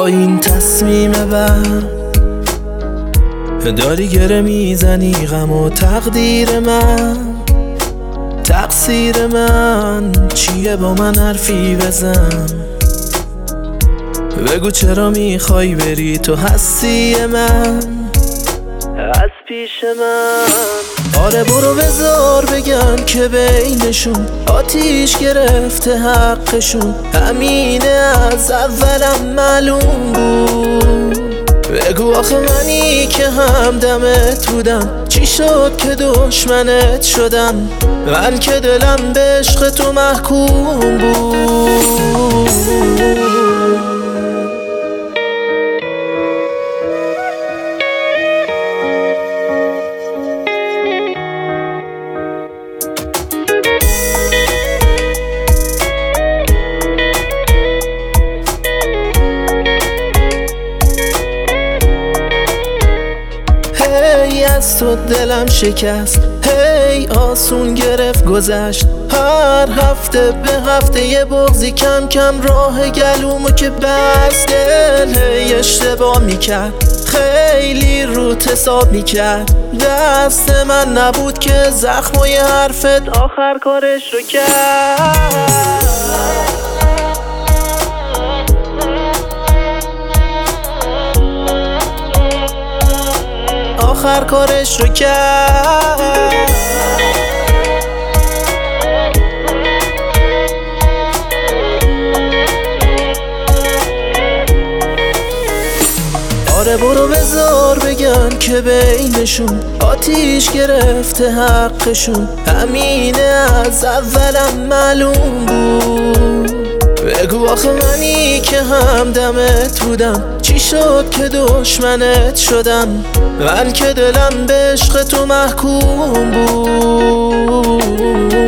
با این تصمیم بد داری گره میزنی غم و تقدیر من. تقصیر من چیه؟ با من حرفی بزن، بگو چرا میخوای بری؟ تو هستی من از پیش من. آره برو بذار بگن که بینشون آتیش گرفته حقشون، همینه از اولم معلوم بود. بگو آخه منی که همدمت بودم چی شد که دشمنت شدم؟ من که دلم به عشق تو محکوم بود. از تو دلم شکست، هی آسون گرفت گذشت. هر هفته به هفته یه بغضی کم کم راه گلومو که بست. دل هی اشتباه میکرد، خیلی روت حساب میکرد. دست من نبود که زخمای حرفت آخر کارش رو کرد. آخر کارش رو کرد. آره برو بذار بگن که بینشون آتیش گرفته حقشون، همینه از اولم معلوم بود. بگو آخه منی که همدمت بودم چی شد که دشمنت شدم؟ من که دلم به عشق تو محکوم بود.